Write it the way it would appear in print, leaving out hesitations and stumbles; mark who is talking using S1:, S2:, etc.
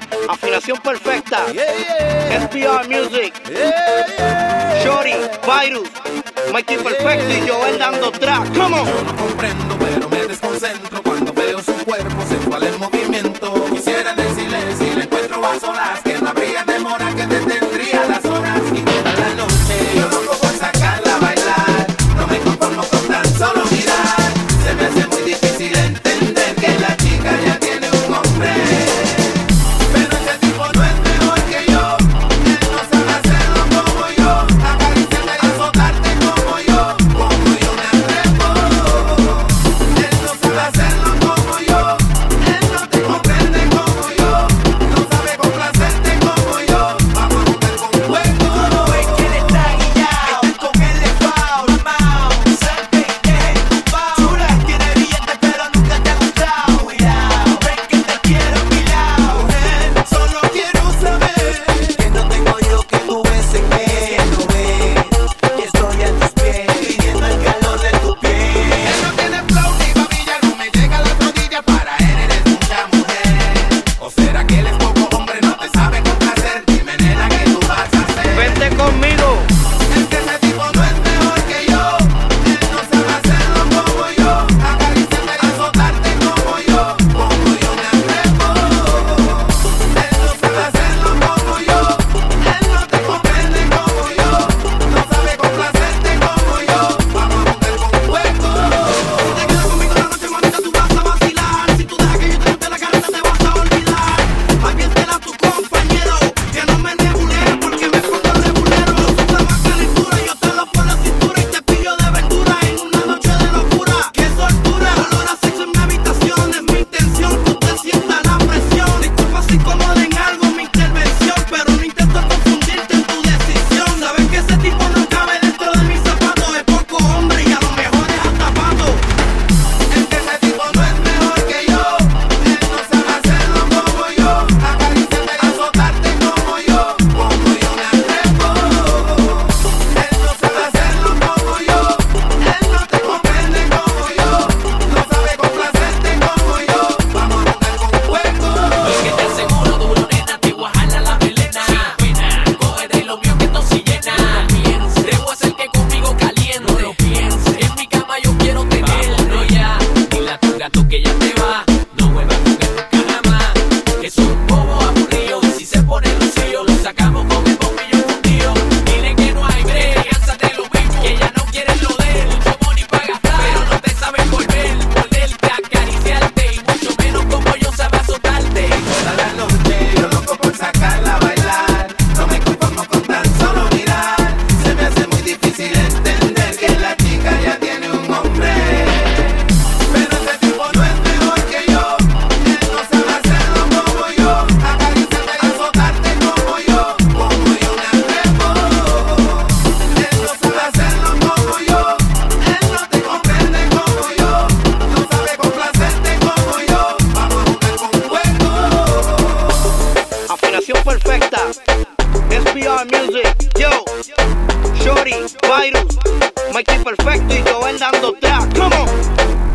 S1: Afinación perfecta.
S2: Yeah.
S1: SPR Music.
S2: Yeah.
S1: Shorty, Virus, Mikey Perfecto y Joel dando track. Come on.
S2: Yo no comprendo, pero me desconcentro cuando veo su cuerpo sensual en movimiento. Quisiera decirle si le encuentro a solas que no habría demora, que detendría las horas. Y toda la noche yo loco por sacarla a bailar. No me conformo con tan solo mirar. Se me hace muy difícil entender que la chica ya tiene un hombre. Pero ese tipo no es mejor que yo. Él no sabe hacerlo como yo. Acariciarte y azotarte como yo. Como yo me atrevo. Él no sabe hacerlo como yo. Él no te comprende como yo. No sabe complacerte como yo. Vamos a jugar con fuego.
S3: Es que él está guillao, con él es foul, mao. Sabe que es foul. Chula, tiene billetes pero nunca te ha gustado. Cuidado, ven que te quiero a mi lado.
S2: Solo quiero saber
S3: Que no tengo yo que tú ves en mí. No ves que estoy a tus pies, pidiendo el calor de tu piel.
S2: Él no tiene flow ni babilla, no me llega a las rodillas. Para él eres mucha mujer. ¿O será que él es poco hombre, no te sabe complacer? Dime, nena, ¿qué tú vas a hacer?
S1: Vente conmigo.
S2: Es que ese tipo no es mejor que yo. Él no sabe hacerlo como yo. Acariciarte y azotarte como yo. Como yo me atrevo. Él no sabe hacerlo como yo. Él no te comprende como yo. No sabe complacerte como yo. Vamos a jugar con fuego.
S3: Si te quedas conmigo la noche, mamita, tú vas a vacilar. Si tú dejas que yo te guste la carita, te vas a olvidar. Adviértela a tu compañero que no me nebulea porque me pongo regulero. Usa más calentura, yo te lo pongo en la cintura y te pillo de verdura en una noche de locura. ¡Qué soltura! Olor a sexo en mi habitación, es mi intención que usted sienta la presión. Disculpa si incomoda en algo mi intervención, pero no intento confundirte en tu decisión. Sabes que ese tipo no cabe dentro de mis zapatos, es poco hombre y a lo mejor es hasta pato.
S2: Es que ese tipo no es mejor que yo. Él no sabe hacerlo como yo. Acariciarte y azotarte como yo. Como yo me atrevo. Él no sabe hacerlo como yo. Él no te comprende como yo. No sabe complacerte como yo. Vamos a jugar con fuego.
S3: Que te aseguro duro, nena, te voy a jalar la melena. Sin pena, coge de lo mío que esto sí llena. Debo hacer que conmigo caliente. No lo pienses, en mi cama yo quiero tenerlo ya. Dile a tu gato que ya te va. No vuelva a jugar nunca jamás. Que es un bobo aburrido y si se pone lucido lo sacamos con el bombillo fundido. Dile que no hay break, cánsate lo mismo. Que ella no quiere lo de él, como ni para gastar. Pero no te sabe volver, morderte, acariciarte y mucho menos como yo sabe azotarte.
S2: Toda la noche yo loco por sacarla a bailar. No me conformo con tan solo mirar. Se me hace muy difícil entender que la chica ya tiene un hombre. Pero ese tipo no es mejor que yo. Él no sabe hacerlo como yo. Acariciarte y azotarte como yo. Como yo me atrevo. Él no sabe hacerlo como yo. Él no te comprende como yo. No sabe complacerte como yo. Vamos a jugar con fuego.
S1: Afinación perfecta. SPR Music. Yo, Shorty, Virus, Mikey Perfecto y Joel dando track. Come on.